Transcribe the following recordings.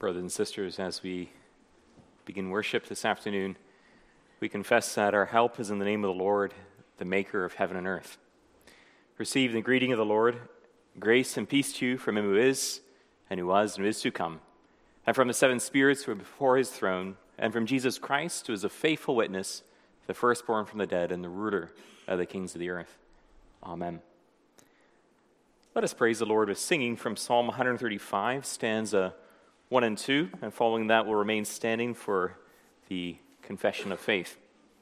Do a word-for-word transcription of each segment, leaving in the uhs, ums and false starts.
Brothers and sisters, as we begin worship this afternoon, we confess that our help is in the name of the Lord, the maker of heaven and earth. Receive the greeting of the Lord, grace and peace to you from him who is, and who was, and who is to come, and from the seven spirits who are before his throne, and from Jesus Christ, who is a faithful witness, the firstborn from the dead, and the ruler of the kings of the earth. Amen. Let us praise the Lord with singing from Psalm one thirty-five, stanza one and two, and following that we'll remain standing for the confession of faith.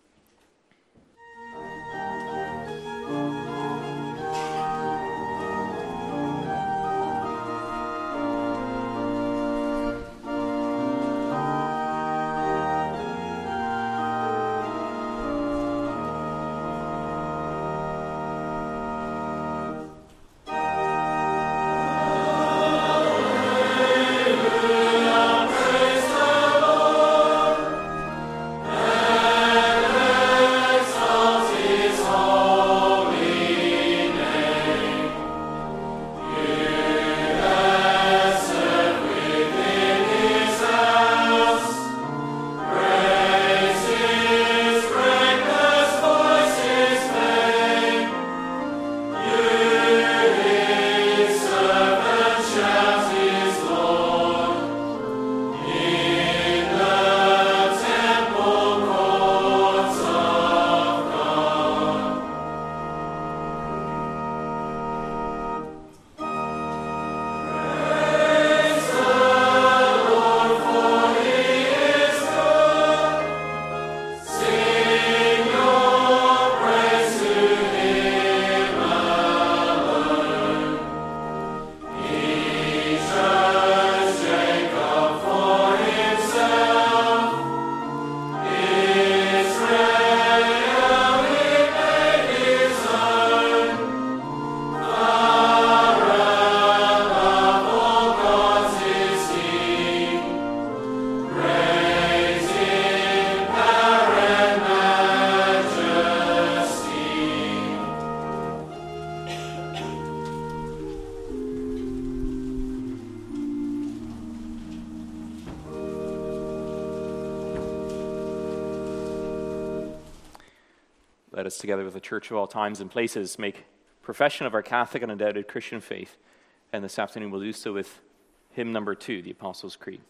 Let us, together with the Church of all times and places, make profession of our Catholic and undoubted Christian faith. And this afternoon we'll do so with hymn number two, the Apostles' Creed.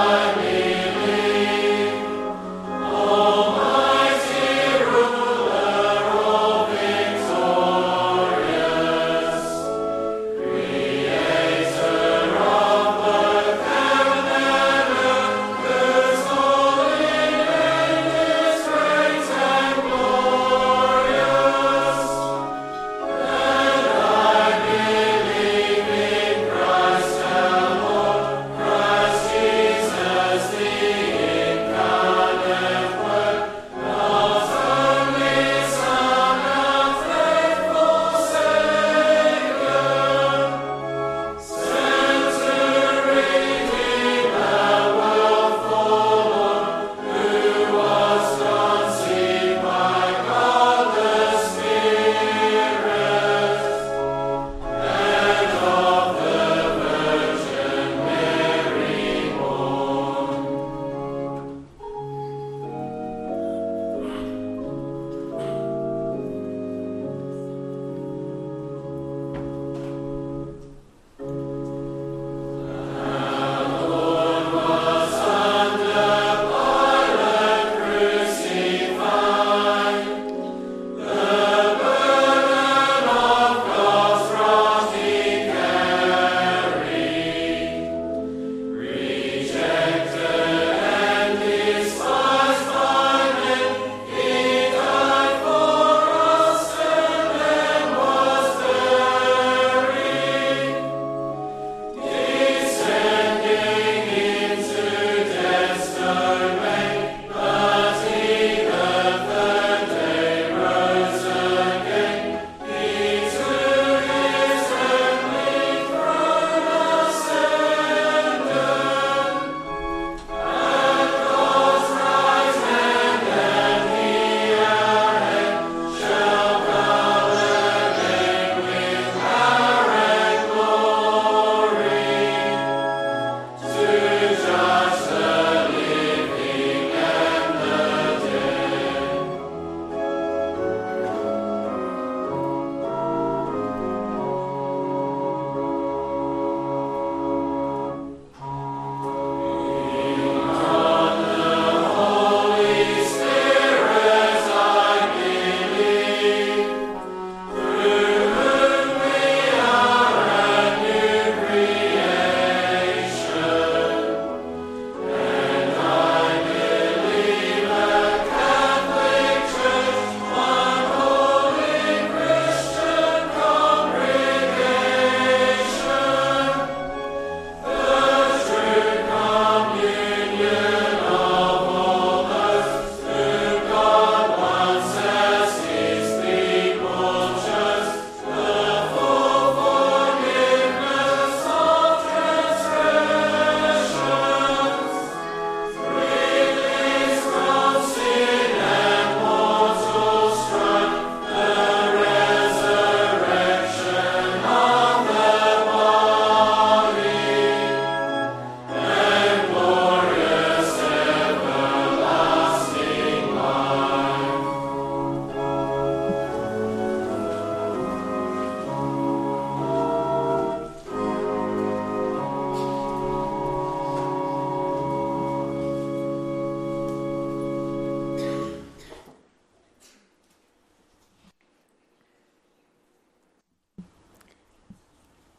Almighty ruler,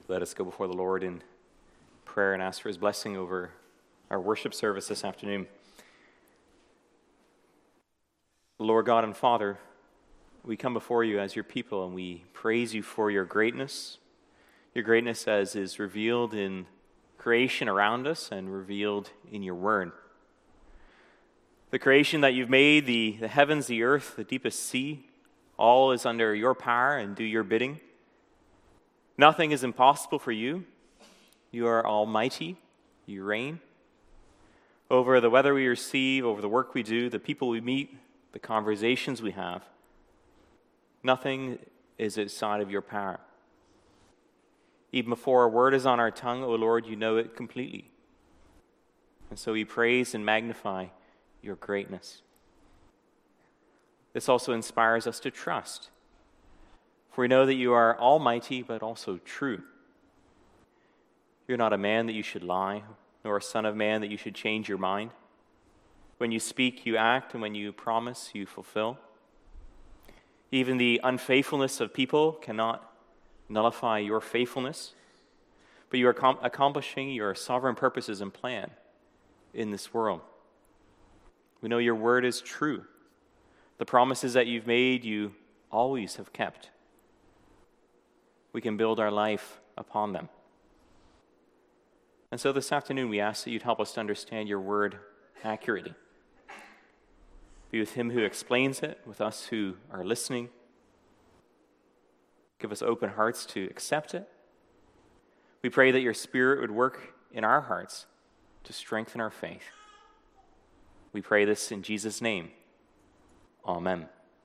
let us go before the Lord in prayer and ask for his blessing over our worship service this afternoon. Lord God and Father, we come before you as your people and we praise you for your greatness, your greatness as is revealed in creation around us and revealed in your word. The creation that you've made, the, the heavens, the earth, the deepest sea, all is under your power and do your bidding. Nothing is impossible for you. You are almighty. You reign over the weather we receive, over the work we do, the people we meet, the conversations we have. Nothing is outside of your power. Even before a word is on our tongue, O Lord, you know it completely. And so we praise and magnify your greatness. This also inspires us to trust, for we know that you are almighty but also true. You're not a man that you should lie, nor a son of man that you should change your mind. When you speak, you act, and when you promise, you fulfill. Even the unfaithfulness of people cannot nullify your faithfulness, but you are com- accomplishing your sovereign purposes and plan in this world. We know your word is true. The promises that you've made, you always have kept. We can build our life upon them. And so this afternoon, we ask that you'd help us to understand your word accurately. Be with him who explains it, with us who are listening. Give us open hearts to accept it. We pray that your Spirit would work in our hearts to strengthen our faith. We pray this in Jesus' name. Amen.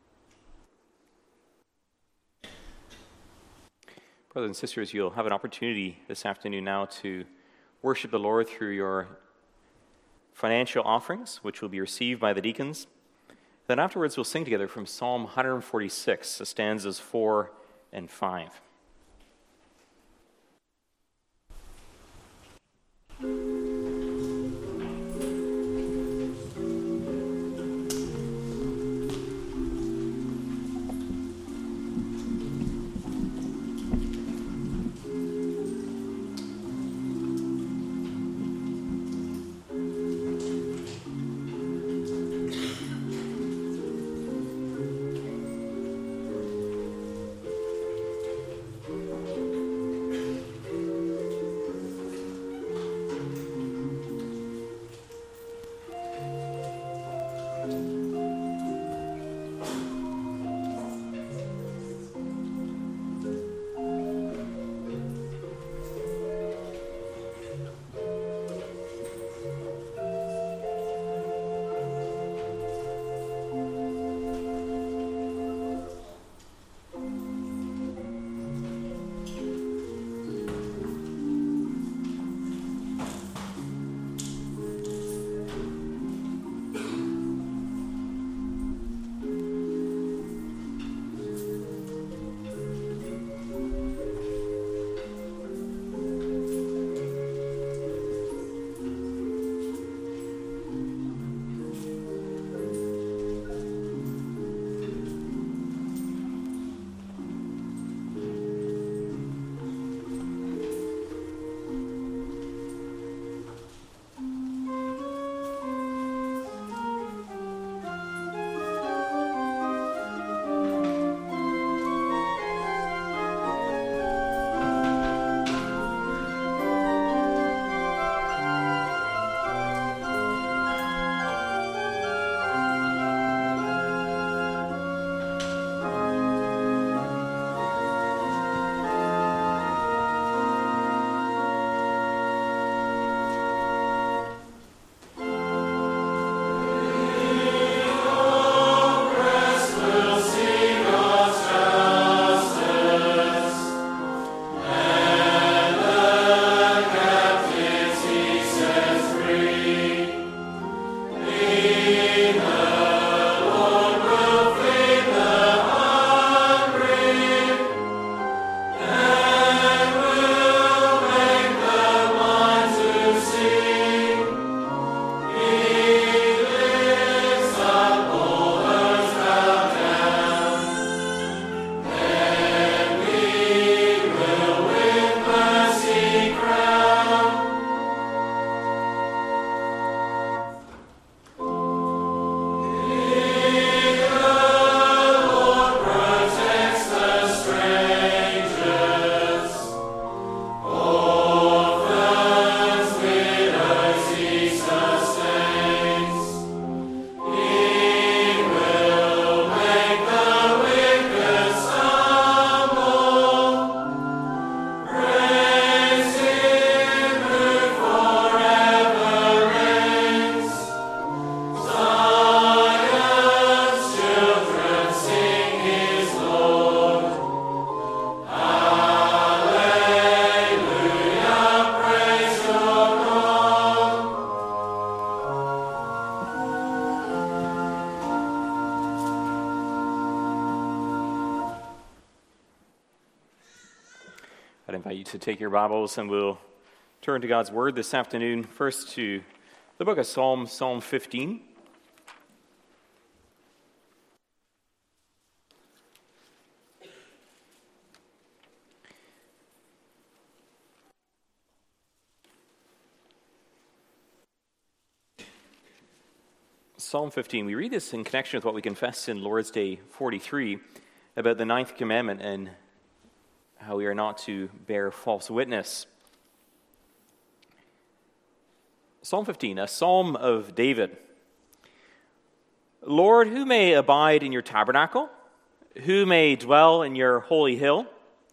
Brothers and sisters, you'll have an opportunity this afternoon now to worship the Lord through your financial offerings, which will be received by the deacons. Then afterwards, we'll sing together from Psalm one forty-six, the stanzas four and five. I'd invite you to take your Bibles and we'll turn to God's Word this afternoon. First to the book of Psalms, Psalm fifteen. Psalm fifteen, we read this in connection with what we confessed in Lord's Day forty-three about the ninth commandment and how we are not to bear false witness. Psalm fifteen, a psalm of David. Lord, who may abide in your tabernacle? Who may dwell in your holy hill?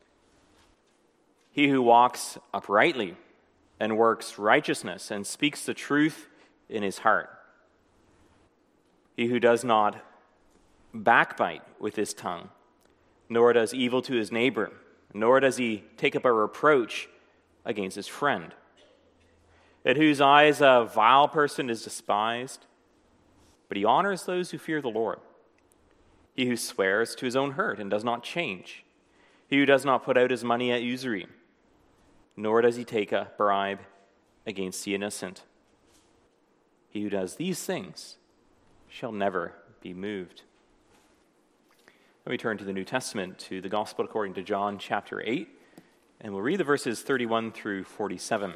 He who walks uprightly and works righteousness and speaks the truth in his heart. He who does not backbite with his tongue, nor does evil to his neighbor, nor does he take up a reproach against his friend, in whose eyes a vile person is despised, but he honors those who fear the Lord. He who swears to his own hurt and does not change, he who does not put out his money at usury, nor does he take a bribe against the innocent. He who does these things shall never be moved. Let me turn to the New Testament, to the Gospel according to John chapter eight, and we'll read the verses thirty-one through forty-seven.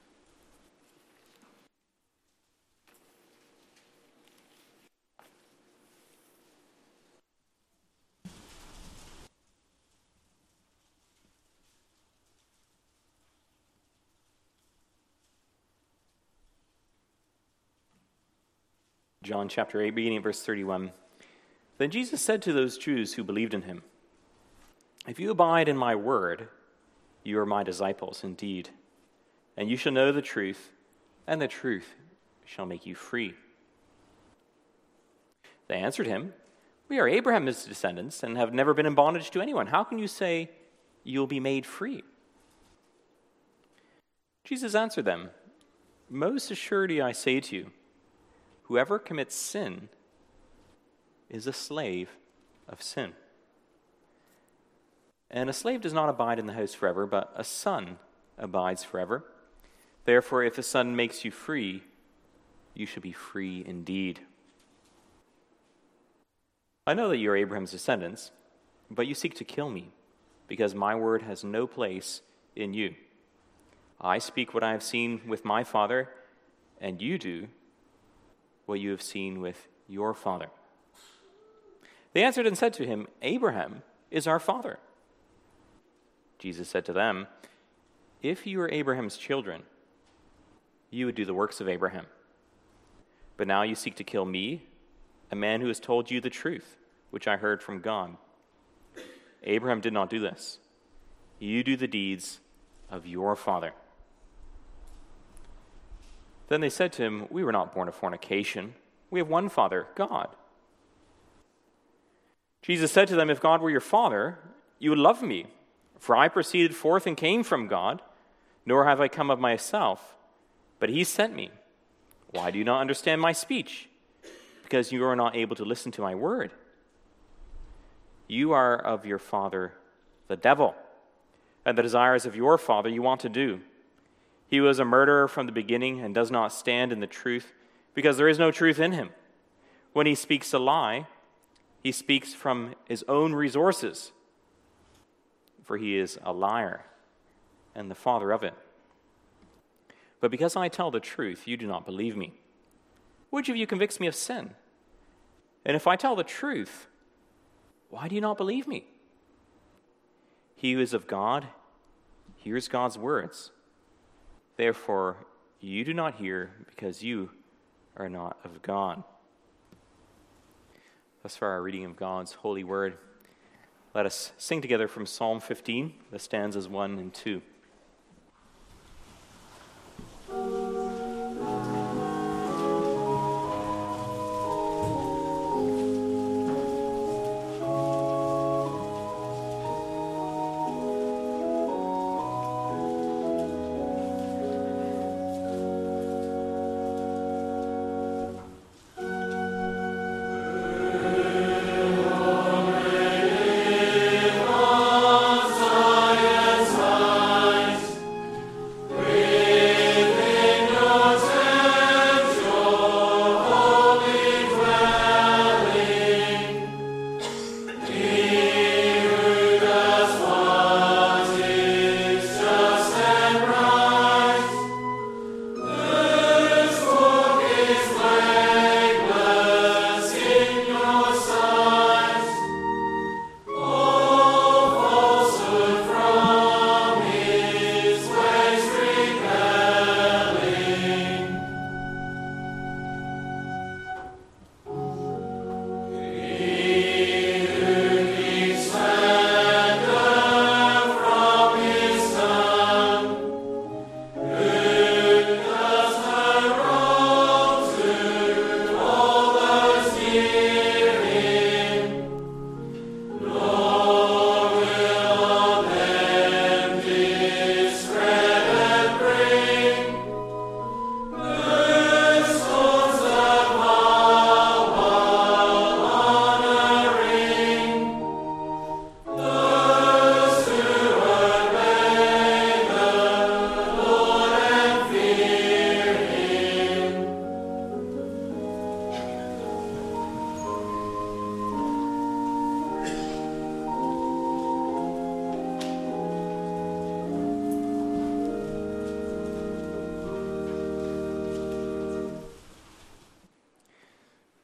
John chapter eight, beginning at verse thirty-one. Then Jesus said to those Jews who believed in him, "If you abide in my word, you are my disciples indeed, and you shall know the truth, and the truth shall make you free." They answered him, "We are Abraham's descendants and have never been in bondage to anyone. How can you say you will be made free?" Jesus answered them, "Most assuredly I say to you, whoever commits sin is a slave of sin. And a slave does not abide in the house forever, but a son abides forever. Therefore, if the Son makes you free, you shall be free indeed. I know that you are Abraham's descendants, but you seek to kill me, because my word has no place in you. I speak what I have seen with my father, and you do what you have seen with your father." They answered and said to him, "Abraham is our father." Jesus said to them, "If you were Abraham's children, you would do the works of Abraham. But now you seek to kill me, a man who has told you the truth, which I heard from God. Abraham did not do this. You do the deeds of your father." Then they said to him, "We were not born of fornication. We have one Father, God." Jesus said to them, "If God were your Father, you would love me, for I proceeded forth and came from God, nor have I come of myself, but he sent me. Why do you not understand my speech? Because you are not able to listen to my word. You are of your father, the devil, and the desires of your father you want to do. He was a murderer from the beginning and does not stand in the truth, because there is no truth in him. When he speaks a lie, he speaks from his own resources, for he is a liar and the father of it. But because I tell the truth, you do not believe me. Which of you convicts me of sin? And if I tell the truth, why do you not believe me? He who is of God hears God's words. Therefore, you do not hear, because you are not of God." Thus far, our reading of God's holy word. Let us sing together from Psalm fifteen, the stanzas one and two. Zion.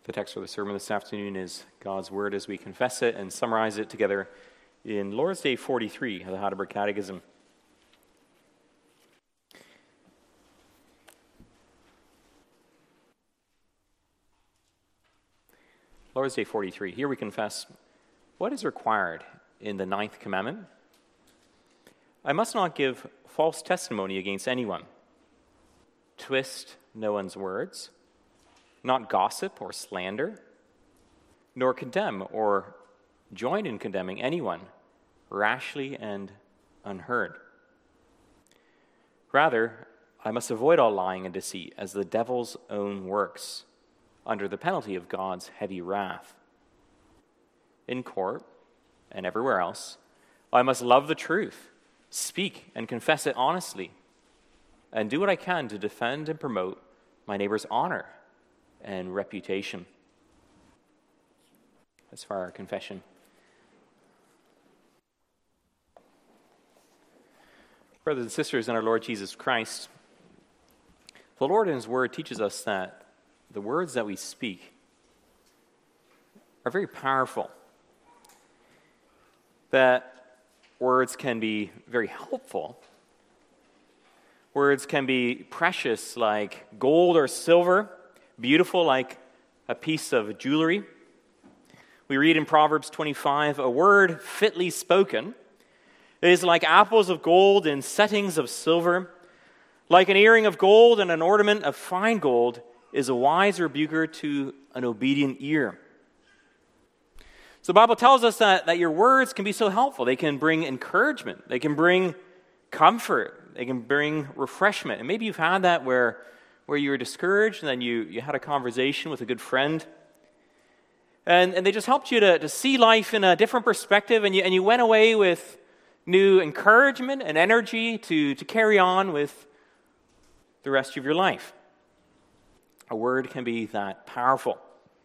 The text for the sermon this afternoon is God's Word as we confess it and summarize it together in Lord's Day forty-three of the Heidelberg Catechism. Lord's Day forty-three. Here we confess what is required in the ninth commandment. I must not give false testimony against anyone, twist no one's words, not gossip or slander, nor condemn or join in condemning anyone rashly and unheard. Rather, I must avoid all lying and deceit as the devil's own works, under the penalty of God's heavy wrath. In court and everywhere else, I must love the truth, speak and confess it honestly, and do what I can to defend and promote my neighbor's honor and reputation. As for our confession. Brothers and sisters in our Lord Jesus Christ, the Lord in His Word teaches us that the words that we speak are very powerful. That words can be very helpful. Words can be precious like gold or silver, beautiful like a piece of jewelry. We read in Proverbs twenty-five, a word fitly spoken is like apples of gold in settings of silver. Like an earring of gold and an ornament of fine gold is a wise rebuker to an obedient ear. So the Bible tells us that, that your words can be so helpful. They can bring encouragement. They can bring comfort. They can bring refreshment. And maybe you've had that where, where you were discouraged and then you, you had a conversation with a good friend. And, and they just helped you to, to see life in a different perspective. And you, and you went away with new encouragement and energy to, to carry on with the rest of your life. A word can be that powerful.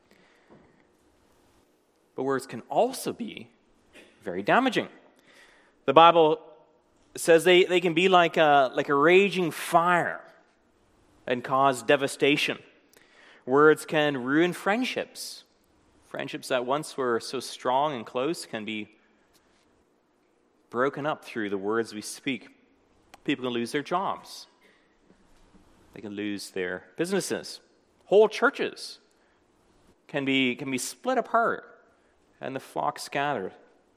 But words can also be very damaging. The Bible says they, they can be like a, like a raging fire and cause devastation. Words can ruin friendships. Friendships that once were so strong and close can be broken up through the words we speak. People can lose their jobs. They can lose their businesses. Whole churches can be, can be split apart and the flock scattered.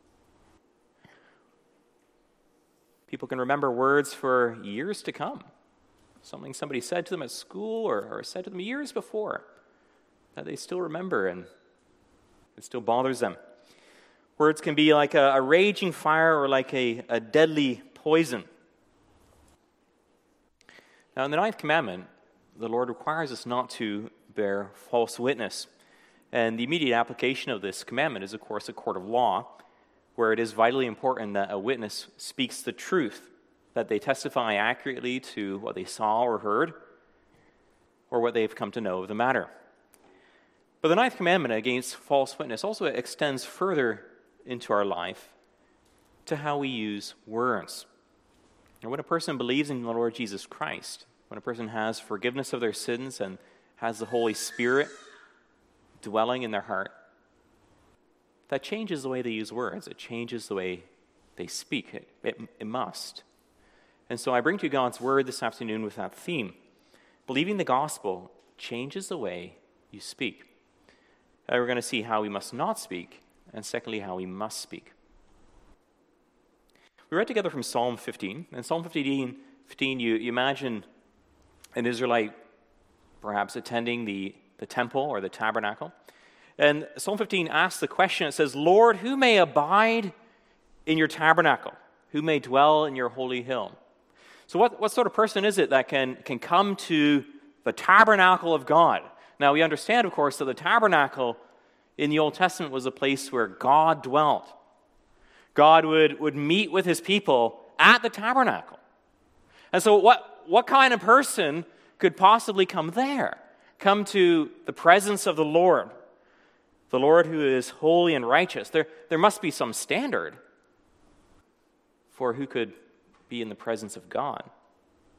People can remember words for years to come. Something somebody said to them at school or, or said to them years before that they still remember and it still bothers them. Words can be like a, a raging fire or like a, a deadly poison. Now, in the ninth commandment, the Lord requires us not to bear false witness. And the immediate application of this commandment is, of course, a court of law, where it is vitally important that a witness speaks the truth, that they testify accurately to what they saw or heard, or what they've come to know of the matter. But the ninth commandment against false witness also extends further into our life to how we use words. And when a person believes in the Lord Jesus Christ, when a person has forgiveness of their sins and has the Holy Spirit dwelling in their heart, that changes the way they use words. It changes the way they speak. It, it, it must. And so I bring to you God's Word this afternoon with that theme. Believing the gospel changes the way you speak. Uh, we're going to see how we must not speak, and secondly, how we must speak. We read together from Psalm fifteen. In Psalm fifteen, fifteen you, you imagine an Israelite perhaps attending the, the temple or the tabernacle. And Psalm fifteen asks the question, it says, Lord, who may abide in your tabernacle? Who may dwell in your holy hill? So what, what sort of person is it that can, can come to the tabernacle of God? Now we understand, of course, that the tabernacle in the Old Testament was a place where God dwelt. God would, would meet with his people at the tabernacle. And so what, what kind of person could possibly come there? Come to the presence of the Lord, the Lord who is holy and righteous. There, there must be some standard for who could be in the presence of God.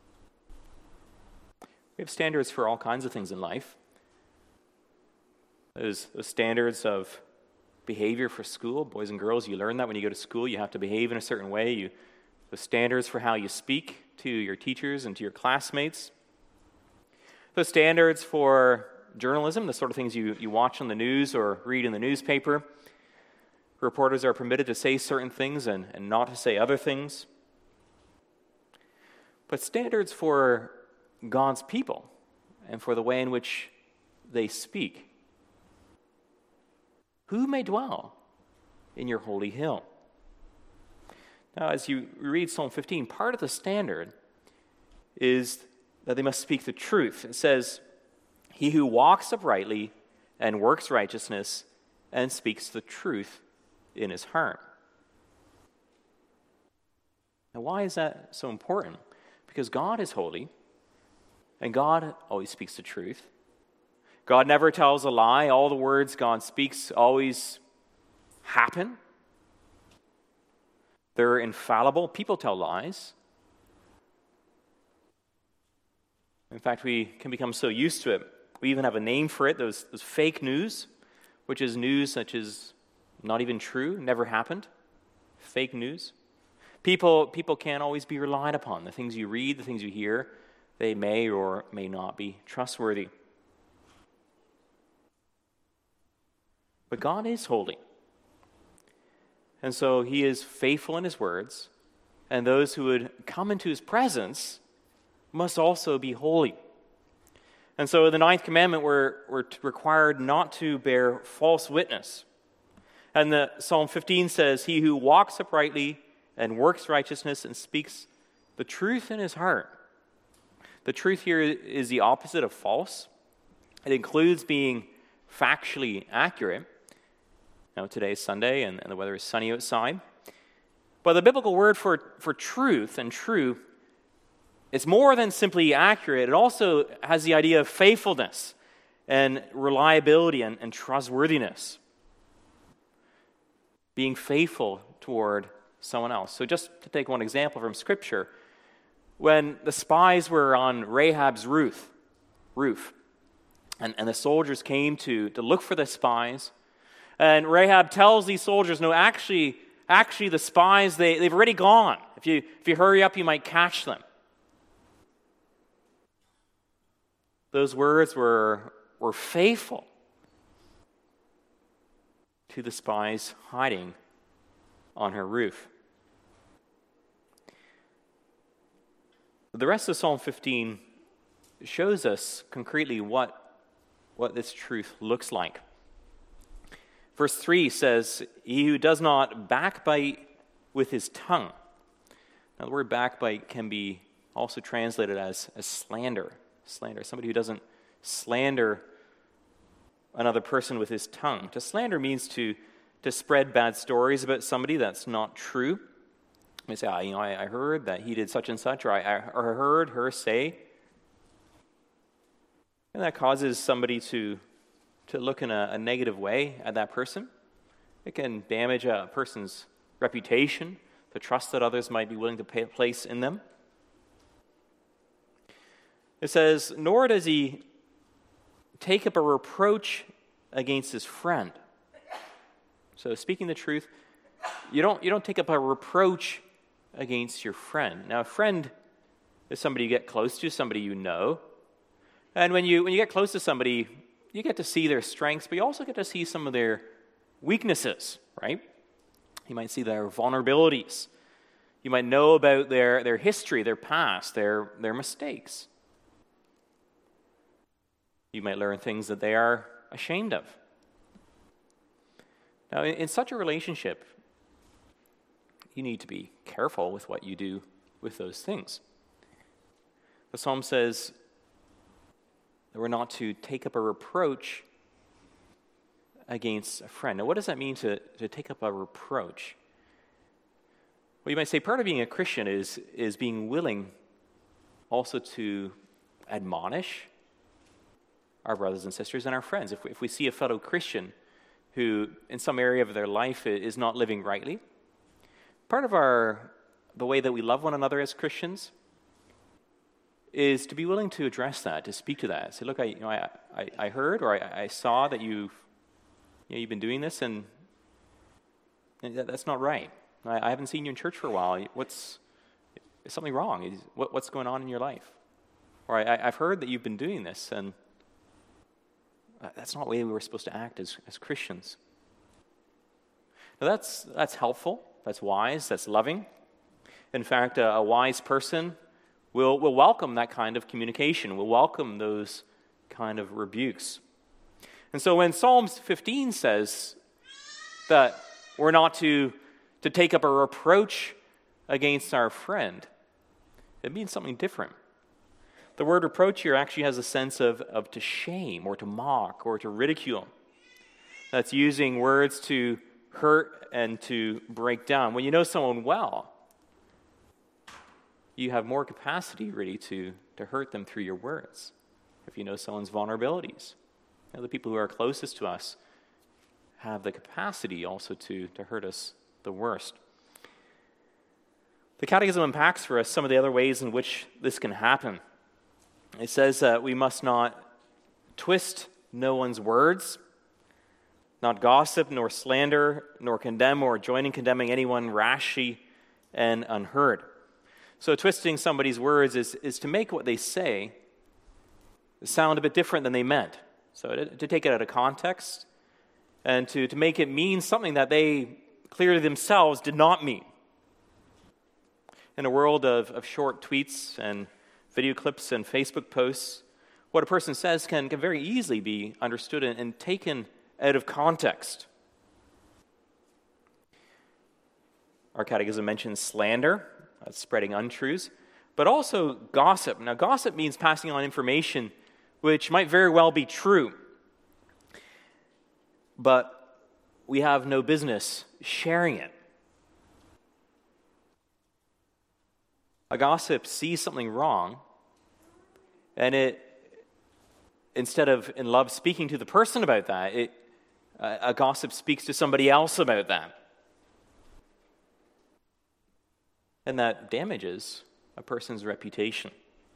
We have standards for all kinds of things in life. Those, those standards of behavior for school, boys and girls, you learn that when you go to school. You have to behave in a certain way. You, the standards for how you speak to your teachers and to your classmates. The standards for journalism, the sort of things you, you watch on the news or read in the newspaper. Reporters are permitted to say certain things and, and not to say other things. But standards for God's people and for the way in which they speak. Who may dwell in your holy hill? Now, as you read Psalm fifteen, part of the standard is that they must speak the truth. It says, he who walks uprightly and works righteousness and speaks the truth in his heart. Now, why is that so important? Because God is holy, and God always speaks the truth. God never tells a lie. All the words God speaks always happen. They're infallible. People tell lies. In fact, we can become so used to it. We even have a name for it, those, those fake news, which is news such as not even true, never happened. Fake news. People, people can't always be relied upon. The things you read, the things you hear, they may or may not be trustworthy. But God is holy. And so he is faithful in his words, and those who would come into his presence must also be holy. And so in the ninth commandment, we're, we're required not to bear false witness. And the Psalm fifteen says, he who walks uprightly and works righteousness and speaks the truth in his heart. The truth here is the opposite of false. It includes being factually accurate. Now, today is Sunday, and, and the weather is sunny outside. But the biblical word for, for truth and true, it's more than simply accurate. It also has the idea of faithfulness and reliability and, and trustworthiness. Being faithful toward someone else. So just to take one example from Scripture, when the spies were on Rahab's roof, roof and, and the soldiers came to, to look for the spies, and Rahab tells these soldiers, no, actually, actually the spies, they, they've already gone. If you, if you hurry up, you might catch them. Those words were, were faithful to the spies hiding on her roof. The rest of Psalm fifteen shows us concretely what, what this truth looks like. Verse three says, he who does not backbite with his tongue. Now the word backbite can be also translated as, as slander. Slander, somebody who doesn't slander another person with his tongue. To slander means to, to spread bad stories about somebody that's not true. You say, oh, you know, I, I heard that he did such and such, or I, I or heard her say. And that causes somebody to, to look in a, a negative way at that person. It can damage a person's reputation, the trust that others might be willing to pay, place in them. It says, nor does he take up a reproach against his friend. So speaking the truth, you don't, you don't take up a reproach against your friend. Now, a friend is somebody you get close to, somebody you know. And when you when you get close to somebody, you get to see their strengths, but you also get to see some of their weaknesses, right? You might see their vulnerabilities. You might know about their, their history, their past, their, their mistakes. You might learn things that they are ashamed of. Now, in, in such a relationship, you need to be careful with what you do with those things. The psalm says that we're not to take up a reproach against a friend. Now, what does that mean to, to take up a reproach? Well, you might say part of being a Christian is, is being willing also to admonish our brothers and sisters and our friends. If we, if we see a fellow Christian who in some area of their life is not living rightly, part of our the way that we love one another as Christians is to be willing to address that, to speak to that. Say, look, I, you know, I, I, I heard or I, I saw that you've, you know, you've been doing this, and, and that, that's not right. I, I haven't seen you in church for a while. What's is something wrong? Is, what, what's going on in your life? Or I, I've heard that you've been doing this, and that's not the way we were supposed to act as, as Christians. Now that's that's helpful. That's wise. That's loving. In fact, a, a wise person will will welcome that kind of communication. Will welcome those kind of rebukes. And so when Psalms fifteen says that we're not to to take up a reproach against our friend, it means something different. The word reproach here actually has a sense of, of to shame or to mock or to ridicule. That's using words to hurt and to break down. When you know someone well, you have more capacity really to, to hurt them through your words. If you know someone's vulnerabilities. You know, the people who are closest to us have the capacity also to, to hurt us the worst. The Catechism unpacks for us some of the other ways in which this can happen. It says that we must not twist no one's words, not gossip, nor slander, nor condemn, or join in condemning anyone rashly and unheard. So twisting somebody's words is, is to make what they say sound a bit different than they meant. So to, to take it out of context and to, to make it mean something that they clearly themselves did not mean. In a world of, of short tweets and video clips and Facebook posts, what a person says can, can very easily be understood and, and taken out of context. Our catechism mentions slander, that's spreading untruths, but also gossip. Now, gossip means passing on information which might very well be true, but we have no business sharing it. A gossip sees something wrong, and it, instead of in love speaking to the person about that, it, uh, a gossip speaks to somebody else about that. And that damages a person's reputation.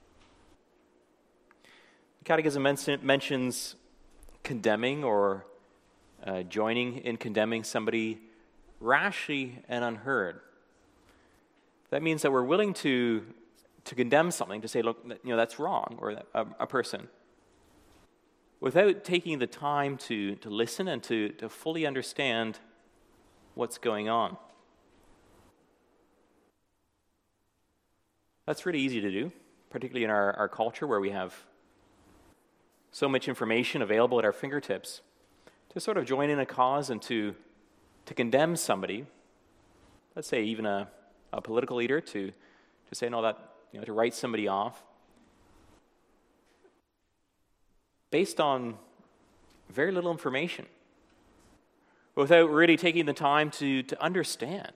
The Catechism men- mentions condemning or uh, joining in condemning somebody rashly and unheard. That means that we're willing to, to condemn something, to say, look, you know, that's wrong, or a, a person, without taking the time to, to listen and to, to fully understand what's going on. That's really easy to do, particularly in our, our culture where we have so much information available at our fingertips, to sort of join in a cause and to, to condemn somebody, let's say even a a political leader, to, to say, no, that, you know, to write somebody off, based on very little information, without really taking the time to, to understand.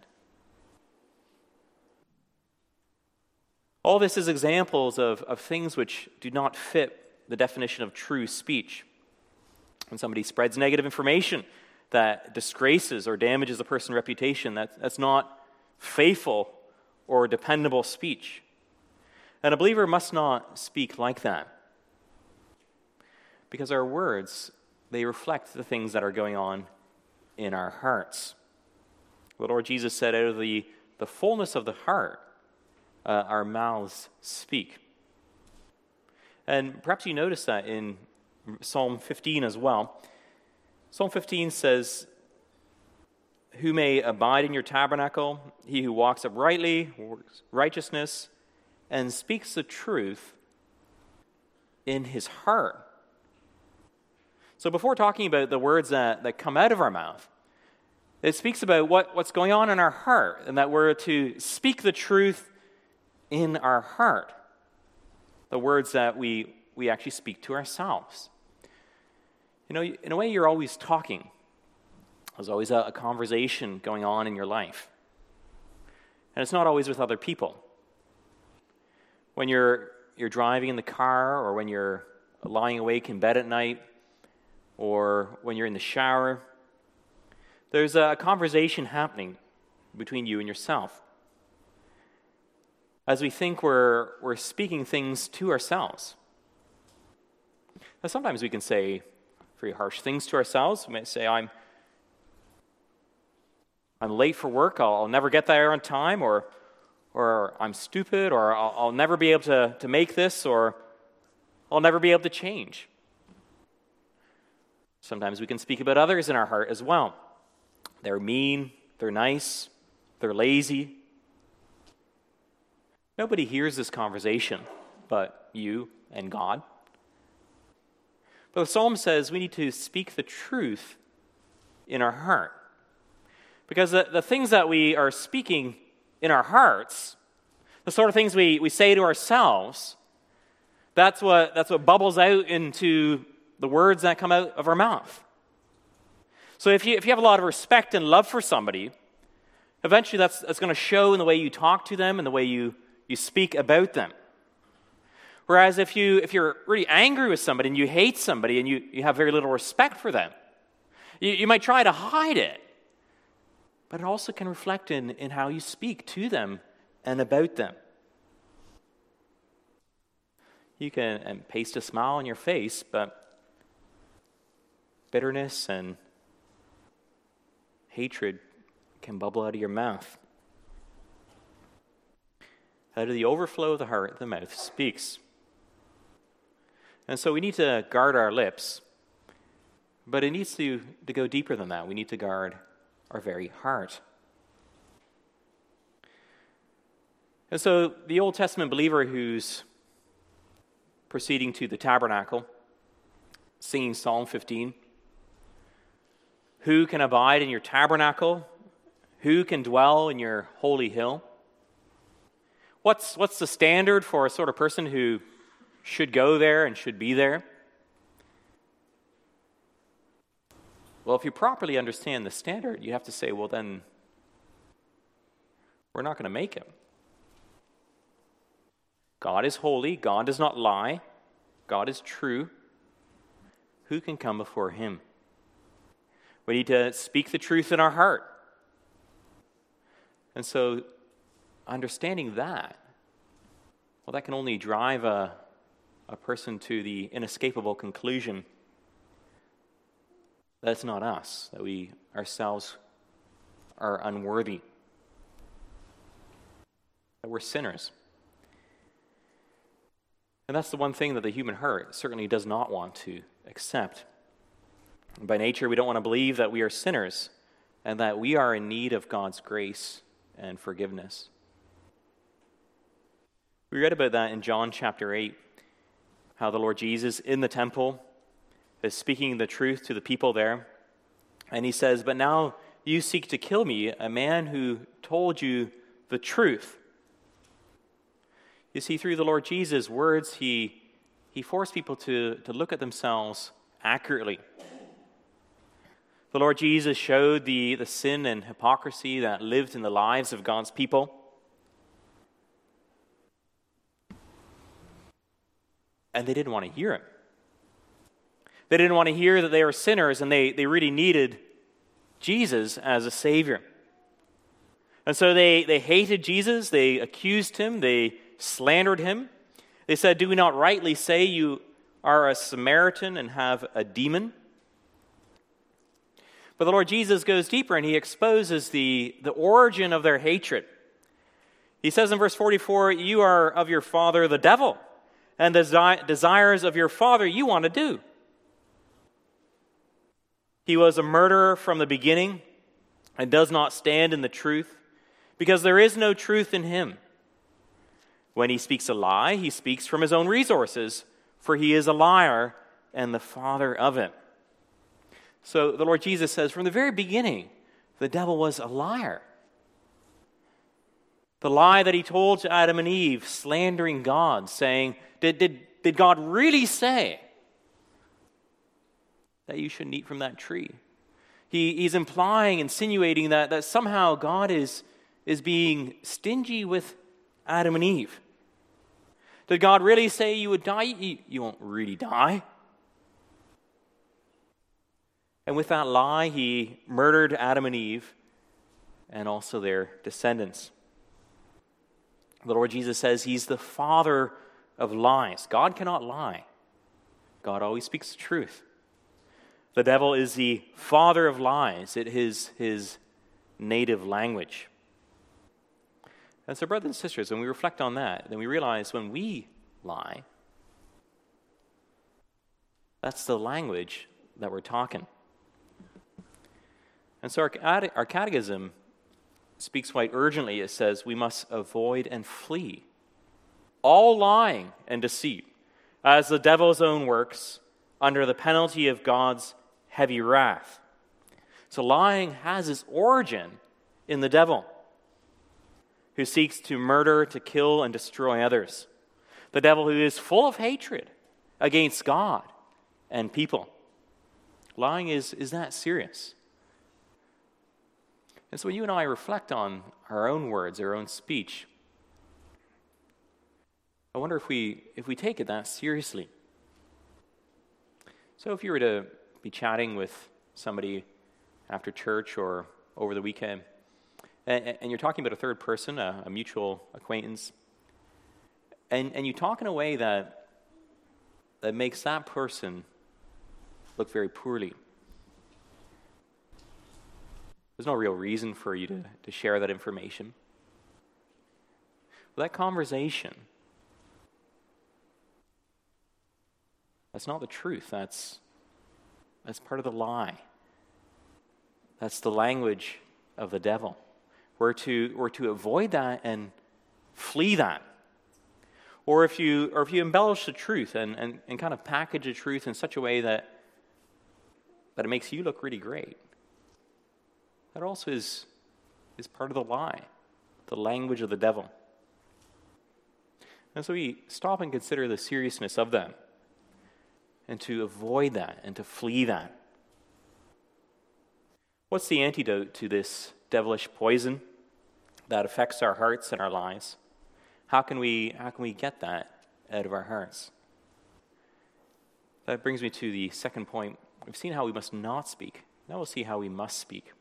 All this is examples of, of things which do not fit the definition of true speech. When somebody spreads negative information that disgraces or damages a person's reputation, that, that's not faithful or dependable speech. And a believer must not speak like that, because our words, they reflect the things that are going on in our hearts. The Lord Jesus said, out of the, the fullness of the heart, uh, our mouths speak. And perhaps you notice that in Psalm fifteen as well. Psalm fifteen says, who may abide in your tabernacle, he who walks uprightly, works righteousness, and speaks the truth in his heart. So before talking about the words that, that come out of our mouth, it speaks about what, what's going on in our heart, and that we're to speak the truth in our heart. The words that we, we actually speak to ourselves. You know, in a way, you're always talking. There's always a, a conversation going on in your life. And it's not always with other people. When you're you're driving in the car, or when you're lying awake in bed at night, or when you're in the shower, there's a conversation happening between you and yourself. as we think we're, we're speaking things to ourselves. Now, sometimes we can say very harsh things to ourselves. We might say, I'm, I'm late for work, I'll, I'll never get there on time, or, or I'm stupid, or I'll, I'll never be able to, to make this, or I'll never be able to change. Sometimes we can speak about others in our heart as well. They're mean, they're nice, they're lazy. Nobody hears this conversation but you and God. But the Psalm says we need to speak the truth in our heart. Because the, the things that we are speaking in our hearts, the sort of things we, we say to ourselves, that's what, that's what bubbles out into the words that come out of our mouth. So if you, if you have a lot of respect and love for somebody, eventually that's, that's going to show in the way you talk to them and the way you, you speak about them. Whereas if, you, if you're really angry with somebody and you hate somebody and you, you have very little respect for them, you, you might try to hide it. But it also can reflect in, in how you speak to them and about them. You can and paste a smile on your face, but bitterness and hatred can bubble out of your mouth. Out of the overflow of the heart, the mouth speaks. And so we need to guard our lips, but it needs to, to go deeper than that. We need to guard our very heart. And so the Old Testament believer who's proceeding to the tabernacle, singing Psalm fifteen, who can abide in your tabernacle? Who can dwell in your holy hill? What's, what's the standard for a sort of person who should go there and should be there? Well, if you properly understand the standard, you have to say, well, then we're not going to make it. God is holy. God does not lie. God is true. Who can come before him? We need to speak the truth in our heart. And so, understanding that, well, that can only drive a, a person to the inescapable conclusion that it's not us, that we ourselves are unworthy, that we're sinners. And that's the one thing that the human heart certainly does not want to accept. By nature, we don't want to believe that we are sinners and that we are in need of God's grace and forgiveness. We read about that in John chapter eight, how the Lord Jesus in the temple is speaking the truth to the people there. And he says, "But now you seek to kill me, a man who told you the truth." You see, through the Lord Jesus' words, he, he forced people to, to look at themselves accurately. The Lord Jesus showed the, the sin and hypocrisy that lived in the lives of God's people. And they didn't want to hear him. They didn't want to hear that they were sinners and they, they really needed Jesus as a Savior. And so they, they hated Jesus, they accused him, they slandered him. They said, "Do we not rightly say you are a Samaritan and have a demon?" But the Lord Jesus goes deeper and he exposes the, the origin of their hatred. He says in verse forty-four, "You are of your father the devil, and the desi- desires of your father you want to do. He was a murderer from the beginning and does not stand in the truth, because there is no truth in him. When he speaks a lie, he speaks from his own resources, for he is a liar and the father of it." So the Lord Jesus says, from the very beginning, the devil was a liar. The lie that he told to Adam and Eve, slandering God, saying, did, did, did God really say that you shouldn't eat from that tree? He, he's implying, insinuating that, that somehow God is, is being stingy with Adam and Eve. Did God really say you would die? You, you won't really die. And with that lie, he murdered Adam and Eve and also their descendants. The Lord Jesus says he's the father of lies. God cannot lie. God always speaks the truth. The devil is the father of lies. It is his native language. And so, brothers and sisters, when we reflect on that, then we realize when we lie, that's the language that we're talking. And so our, our catechism speaks quite urgently. It says we must avoid and flee all lying and deceit as the devil's own works under the penalty of God's heavy wrath. So lying has its origin in the devil, who seeks to murder, to kill, and destroy others. The devil who is full of hatred against God and people. Lying is, is that serious. And so when you and I reflect on our own words, our own speech, I wonder if we if we take it that seriously. So if you were to be chatting with somebody after church or over the weekend, and, and you're talking about a third person, a, a mutual acquaintance, and, and you talk in a way that that makes that person look very poorly. There's no real reason for you to, to share that information. Well, that conversation, that's not the truth. That's, that's part of the lie. That's the language of the devil. We're to, we're to avoid that and flee that. Or if you, or if you embellish the truth and, and, and kind of package the truth in such a way that, that it makes you look really great, that also is, is part of the lie, the language of the devil. And so we stop and consider the seriousness of that, and to avoid that, and to flee that. What's the antidote to this devilish poison that affects our hearts and our lives? How can we, how can we get that out of our hearts? That brings me to the second point. We've seen how we must not speak. Now we'll see how we must speak.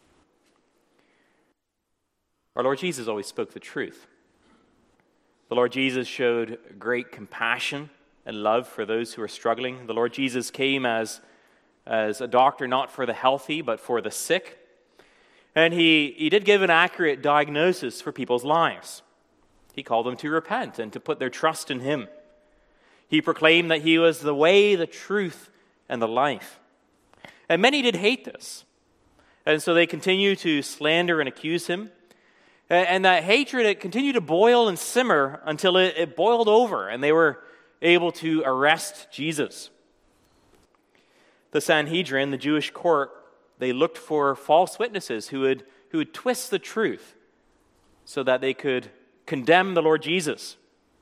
Our Lord Jesus always spoke the truth. The Lord Jesus showed great compassion and love for those who are struggling. The Lord Jesus came as, as a doctor not for the healthy, but for the sick. And he, he did give an accurate diagnosis for people's lives. He called them to repent and to put their trust in him. He proclaimed that he was the way, the truth, and the life. And many did hate this. And so they continued to slander and accuse him. And that hatred, it continued to boil and simmer until it, it boiled over and they were able to arrest Jesus. The Sanhedrin, the Jewish court, they looked for false witnesses who would, who would twist the truth so that they could condemn the Lord Jesus.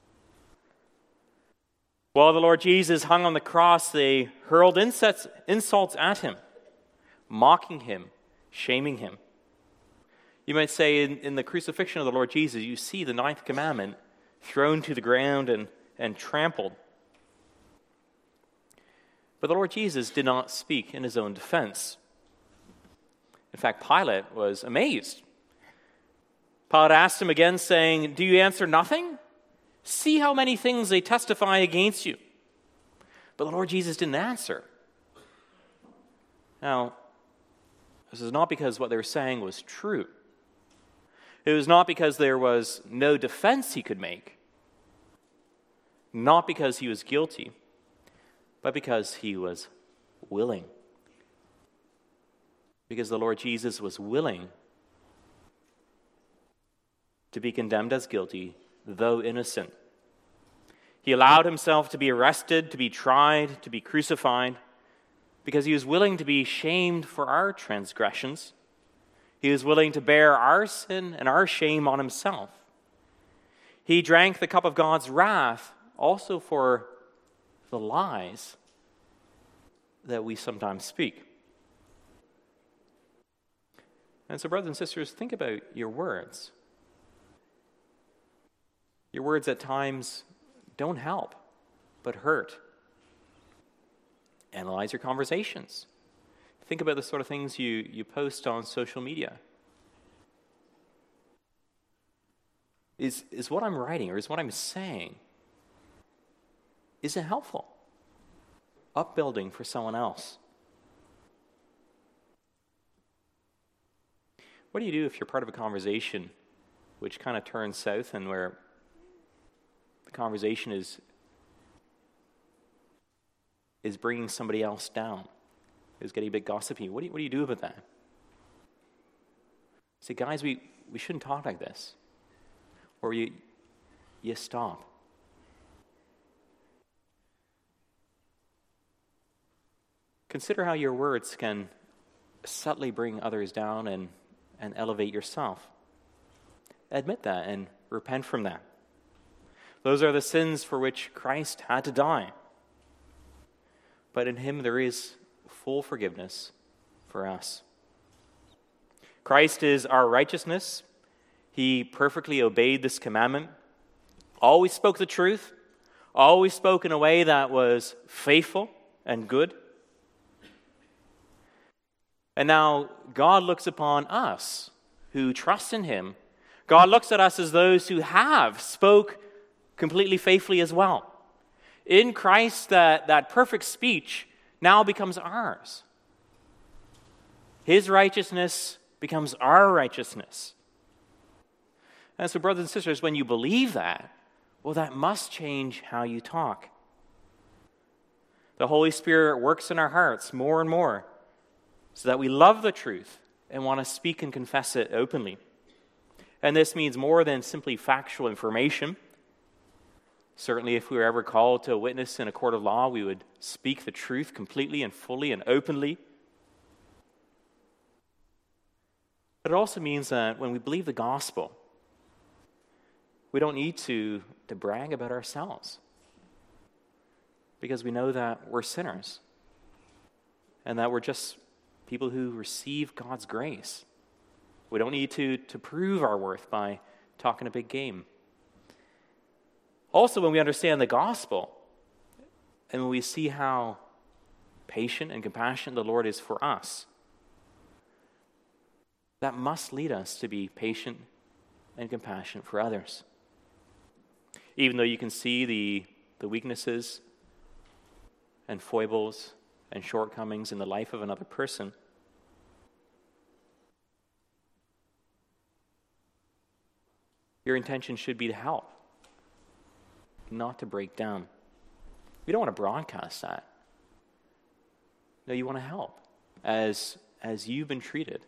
While the Lord Jesus hung on the cross, they hurled insults, insults at him, mocking him, shaming him. You might say in, in the crucifixion of the Lord Jesus, you see the ninth commandment thrown to the ground and, and trampled. But the Lord Jesus did not speak in his own defense. In fact, Pilate was amazed. Pilate asked him again, saying, "Do you answer nothing? See how many things they testify against you." But the Lord Jesus didn't answer. Now, this is not because what they were saying was true. It was not because there was no defense he could make, not because he was guilty, but because he was willing. Because the Lord Jesus was willing to be condemned as guilty, though innocent. He allowed himself to be arrested, to be tried, to be crucified, because he was willing to be shamed for our transgressions. He was willing to bear our sin and our shame on himself. He drank the cup of God's wrath also for the lies that we sometimes speak. And so, brothers and sisters, think about your words. Your words at times don't help, but hurt. Analyze your conversations. Think about the sort of things you, you post on social media. Is, is what I'm writing or is what I'm saying, is it helpful? Upbuilding for someone else? What do you do if you're part of a conversation which kind of turns south and where the conversation is is bringing somebody else down, is getting a bit gossipy? What do you, what do you do about that? Say, guys, we, we shouldn't talk like this. Or you, you stop. Consider how your words can subtly bring others down and, and elevate yourself. Admit that and repent from that. Those are the sins for which Christ had to die. But in him there is full forgiveness for us. Christ is our righteousness. He perfectly obeyed this commandment, always spoke the truth, always spoke in a way that was faithful and good. And now God looks upon us who trust in him. God looks at us as those who have spoke completely faithfully as well. In Christ, that, that perfect speech now becomes ours. His righteousness becomes our righteousness. And so, brothers and sisters, when you believe that, well, that must change how you talk. The Holy Spirit works in our hearts more and more so that we love the truth and want to speak and confess it openly. And this means more than simply factual information. Certainly, if we were ever called to a witness in a court of law, we would speak the truth completely and fully and openly. But it also means that when we believe the gospel, we don't need to, to brag about ourselves, because we know that we're sinners and that we're just people who receive God's grace. We don't need to, to prove our worth by talking a big game. Also, when we understand the gospel and when we see how patient and compassionate the Lord is for us, that must lead us to be patient and compassionate for others. Even though you can see the, the weaknesses and foibles and shortcomings in the life of another person, your intention should be to help, not to break down. You don't want to broadcast that. No, you want to help as, as you've been treated.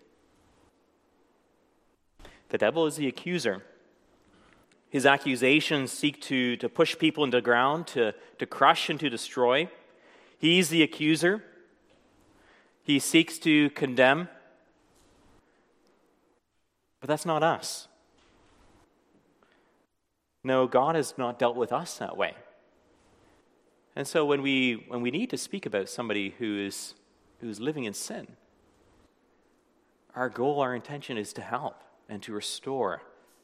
The devil is the accuser. His accusations seek to, to push people into the ground, to, to crush and to destroy. He's the accuser. He seeks to condemn. But that's not us. No, God has not dealt with us that way. And so when we when we need to speak about somebody who is who's living in sin, our goal, our intention is to help and to restore.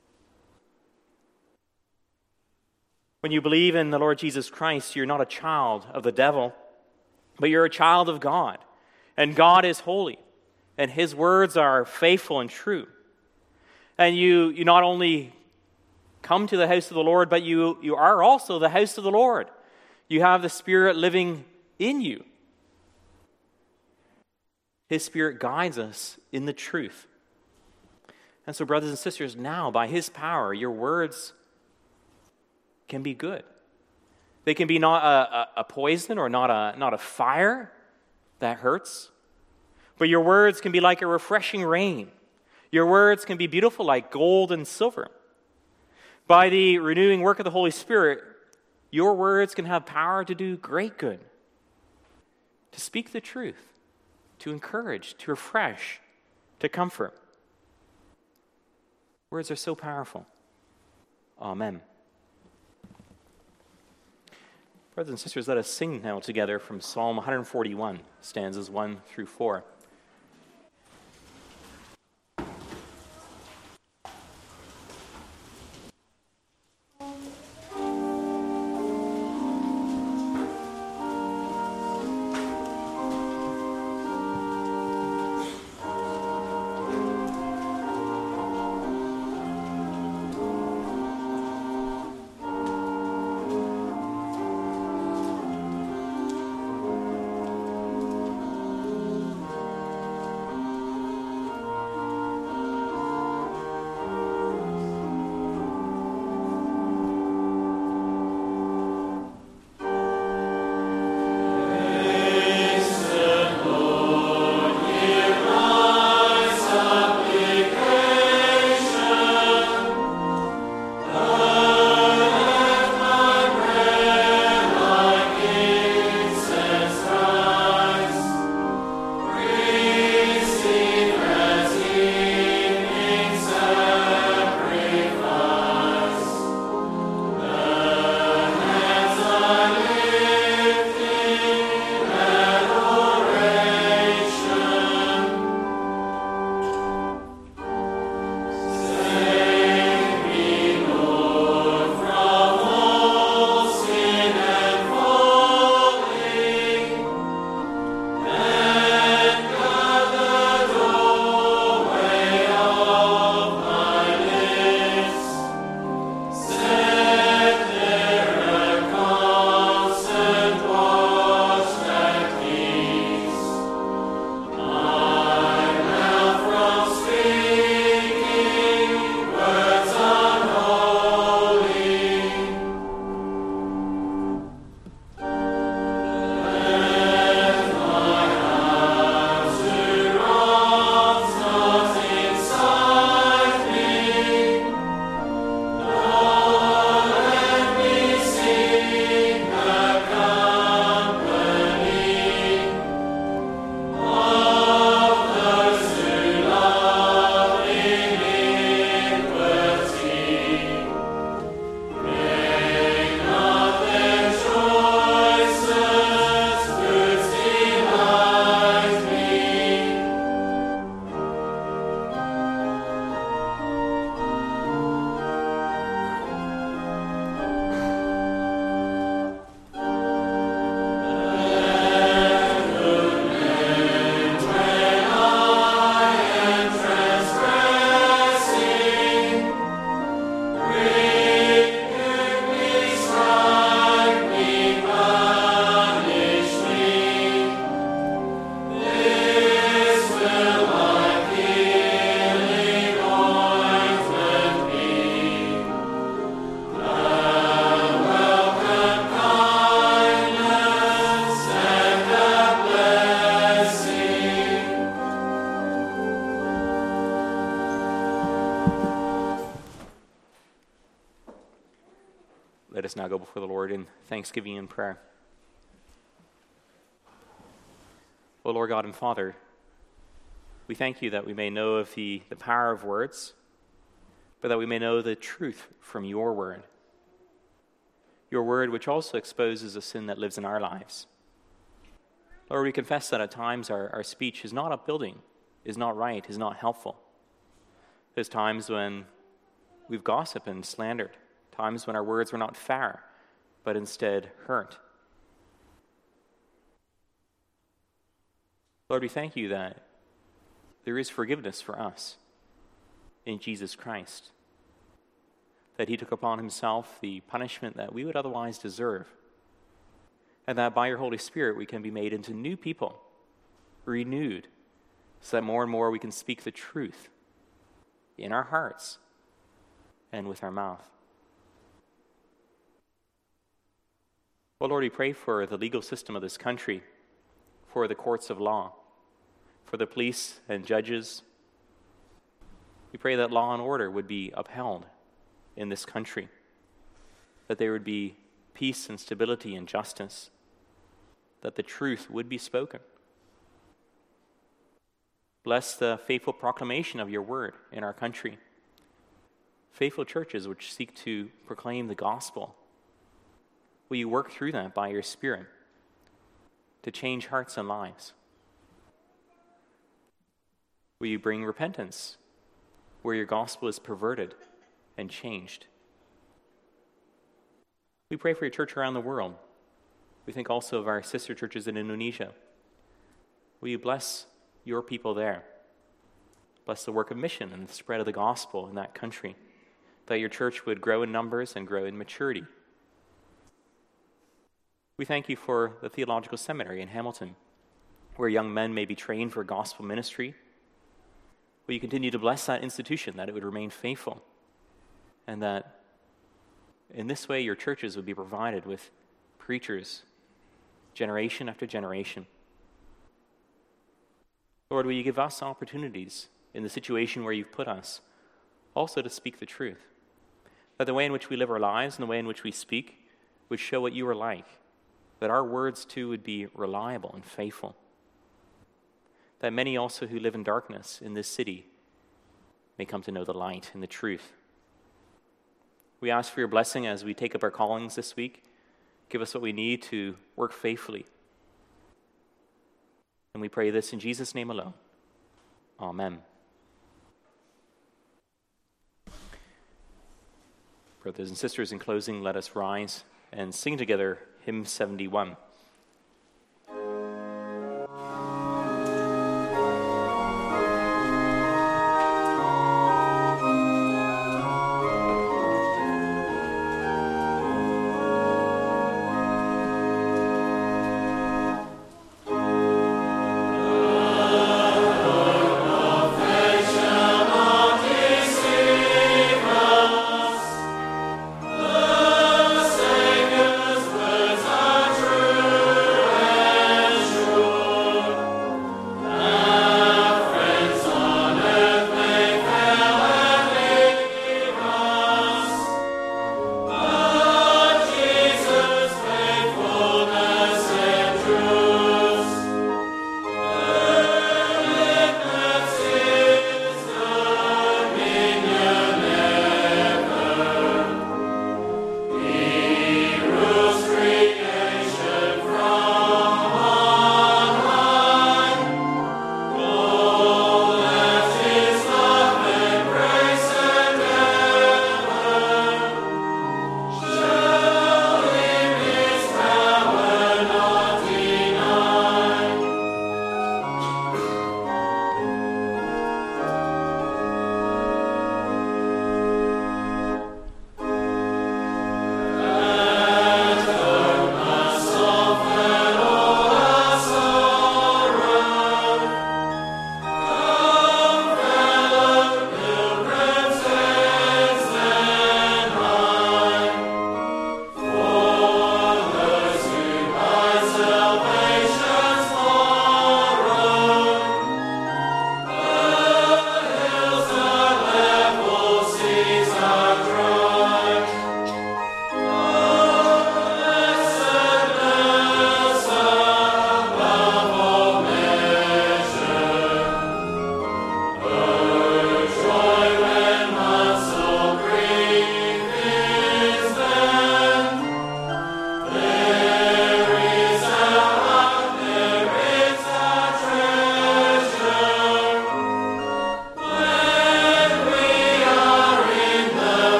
When you believe in the Lord Jesus Christ, you're not a child of the devil, but you're a child of God. And God is holy, and his words are faithful and true. And you, you not only come to the house of the Lord, but you, you are also the house of the Lord. You have the Spirit living in you. His Spirit guides us in the truth. And so, brothers and sisters, now, by his power, your words can be good. They can be not a, a, a poison or not a, not a fire that hurts, but your words can be like a refreshing rain. Your words can be beautiful like gold and silver. By the renewing work of the Holy Spirit, your words can have power to do great good, to speak the truth, to encourage, to refresh, to comfort. Words are so powerful. Amen. Brothers and sisters, let us sing now together from Psalm one forty-one, stanzas one through four. Let us now go before the Lord in thanksgiving and prayer. O Lord God and Father, we thank you that we may know of the, the power of words, but that we may know the truth from your word. Your word which also exposes the sin that lives in our lives. Lord, we confess that at times our, our speech is not upbuilding, is not right, is not helpful. There's times when we've gossiped and slandered, times when our words were not fair, but instead hurt. Lord, we thank you that there is forgiveness for us in Jesus Christ, that he took upon himself the punishment that we would otherwise deserve, and that by your Holy Spirit we can be made into new people, renewed, so that more and more we can speak the truth in our hearts and with our mouth. Well, Lord, we pray for the legal system of this country, for the courts of law, for the police and judges. We pray that law and order would be upheld in this country, that there would be peace and stability and justice, that the truth would be spoken. Bless the faithful proclamation of your word in our country, faithful churches which seek to proclaim the gospel. Will you work through that by your Spirit to change hearts and lives? Will you bring repentance where your gospel is perverted and changed? We pray for your church around the world. We think also of our sister churches in Indonesia. Will you bless your people there? Bless the work of mission and the spread of the gospel in that country, that your church would grow in numbers and grow in maturity. We thank you for the Theological Seminary in Hamilton, where young men may be trained for gospel ministry. Will you continue to bless that institution, that it would remain faithful, and that in this way your churches would be provided with preachers generation after generation. Lord, will you give us opportunities in the situation where you've put us also to speak the truth, that the way in which we live our lives and the way in which we speak would show what you are like, that our words too would be reliable and faithful, that many also who live in darkness in this city may come to know the light and the truth. We ask for your blessing as we take up our callings this week. Give us what we need to work faithfully. And we pray this in Jesus' name alone. Amen. Brothers and sisters, in closing, let us rise and sing together hymn seventy-one. True.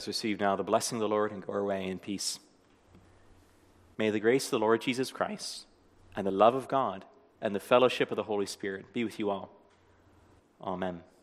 us receive now the blessing of the Lord and go our way in peace. May the grace of the Lord Jesus Christ and the love of God and the fellowship of the Holy Spirit be with you all. Amen.